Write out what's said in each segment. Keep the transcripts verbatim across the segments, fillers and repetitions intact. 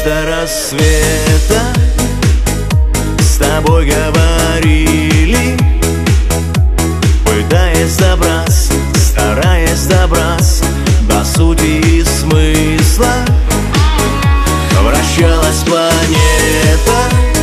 до рассвета с тобой говорили, пытаясь добраться, стараясь добраться до сути и смысла. Вращалась планета,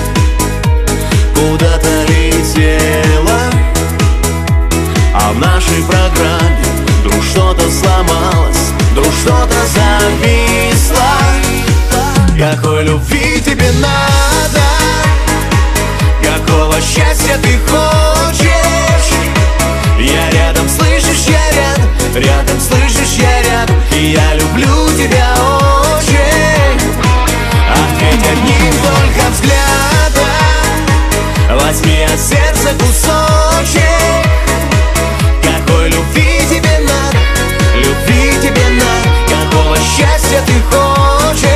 куда-то летела, а в нашей программе вдруг что-то сломалось, вдруг что-то зависло. Какой любви тебе надо? Какого счастья ты хочешь? Я рядом, слышишь, я рядом, рядом, слышишь, я рядом, и я люблю тебя очень. Ответь одним только взглядом, возьми от сердца кусочек. Какой любви тебе надо? Любви тебе надо? Какого счастья ты хочешь?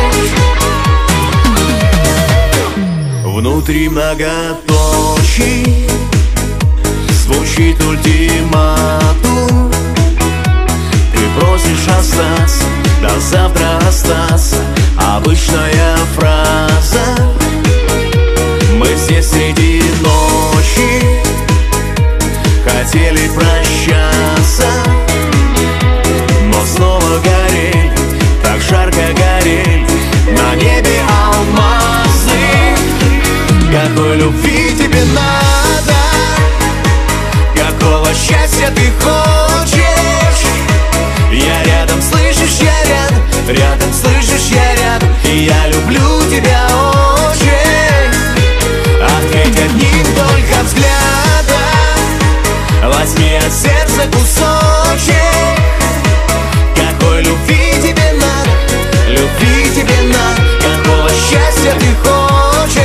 Внутри многоточий звучит ультиматум. Ты просишь остаться, до завтра остаться. Обычная фраза. Мы здесь среди ночи хотели прощаться, но снова горели, так жарко горели на небе алмазы. Какой любви тебе надо? Какого счастья ты хочешь? Я рядом, слышишь, я рядом, рядом, слышишь, я рядом, и я люблю тебя очень. Ответь одним только взглядом, возьми от сердца кусочек. Какой любви тебе надо? Любви тебе надо? Какого счастья ты хочешь?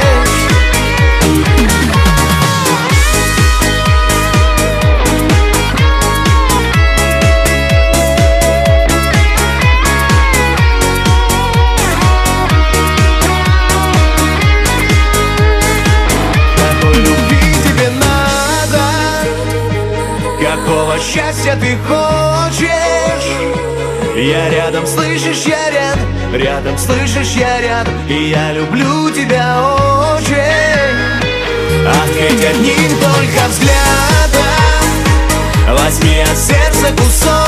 Какого счастья ты хочешь? Я рядом, слышишь, я рядом, рядом, слышишь, я рядом, и я люблю тебя очень. Ответь одним только взглядом, возьми от сердца кусок.